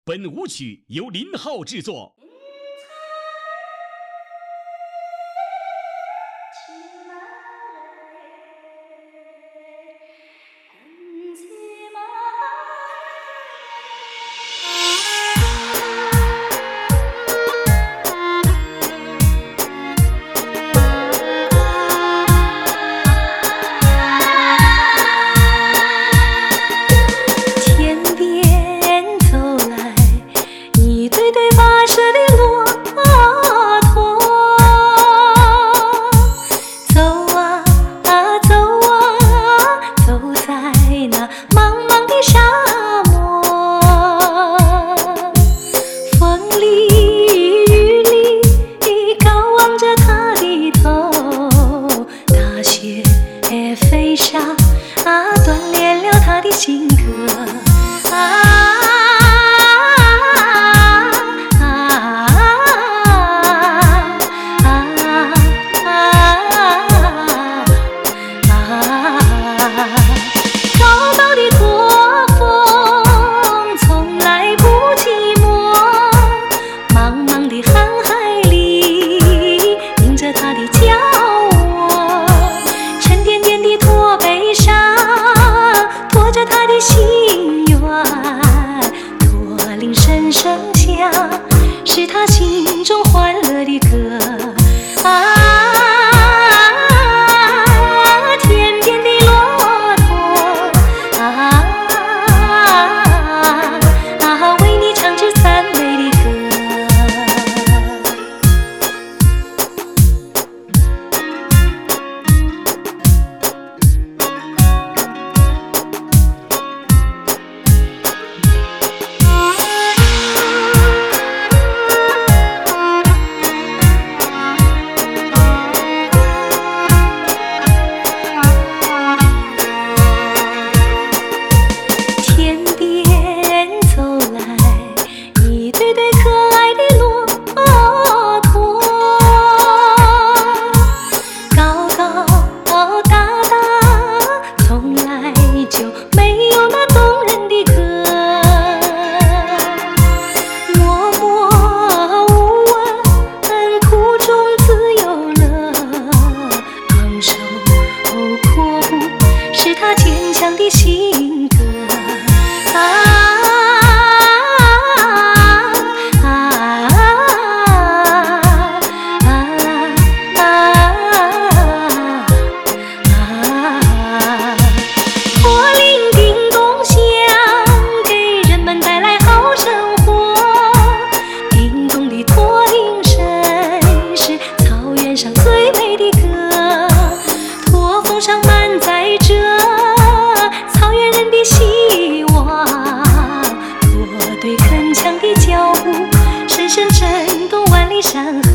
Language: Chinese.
本舞曲由林浩制作。 飞沙锻炼了他的性格高高的驼峰从来不寂寞，茫茫的瀚海里迎着他的脚拖着他的心愿，驼铃声声响，是他心中欢乐的歌天边的骆驼为你唱着赞美的歌。的性格驼铃叮咚响，给人们带来好生活。叮咚的驼铃声是草原上最美的歌，驼峰上满载着草原人的希望，驼队铿锵的脚步，深深震动万里山河。